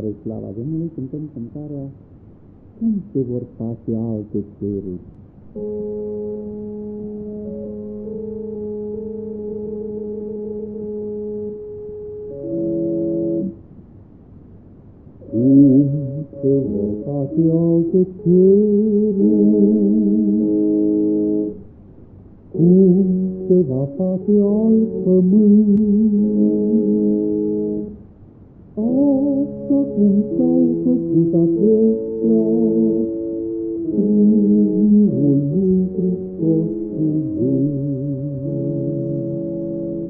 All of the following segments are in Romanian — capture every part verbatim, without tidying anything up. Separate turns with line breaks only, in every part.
Spre slava Domnului cântăm cântarea Cum se vor face alte ceruri. Cum se vor face alte ceruri, cum se va face alt pământ, așa cum s-au făcut acestea, Fiul lui Hristos cuvânt.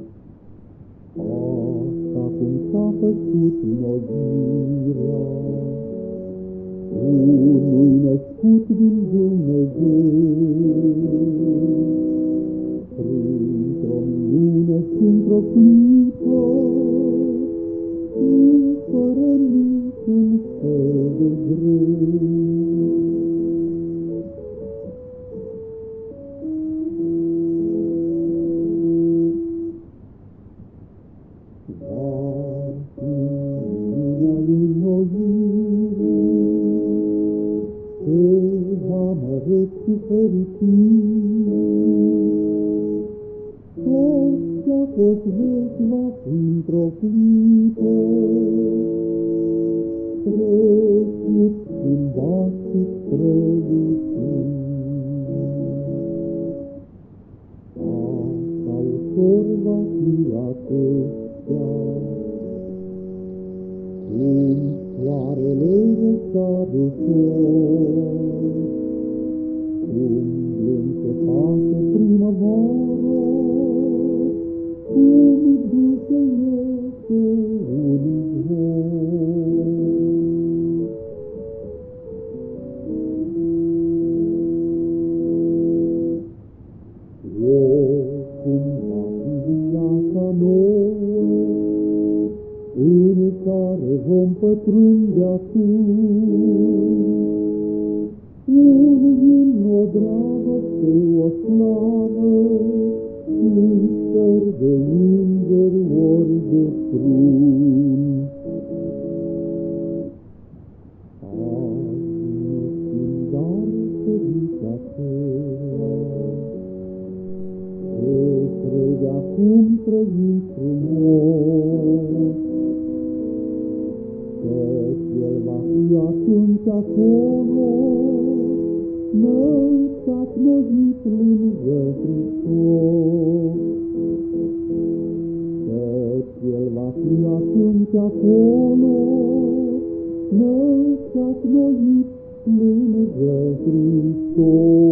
Așa cum s-a făcut înnoirea unui născut din Dumnezeu, printr-o minune și într-o clipă, și fără niciun fel de greu. Dar lumea înnoire se va mărât și fericit, tot ce-a fost vechi va fi într-o clipă, trecut, schimbat și strălucit. Așa ușor va fi acestea, cum soarele răsar ușor, cum blând se face primăvară, cum duce iese un izvor. O, cum va fi viața nouă, în care vom pătrunde atunci, un imn, o dragoste, o slavă, și stări de îngeri ori de frunzi. Azi nu știm, dar să zici aceea, ce crede acum trăim frumos, căci El va fi atunci acolo, înălțat, năzit lângă Hristos. Căci El va fi atunci acolo, înălțat, năzit lângă Hristos.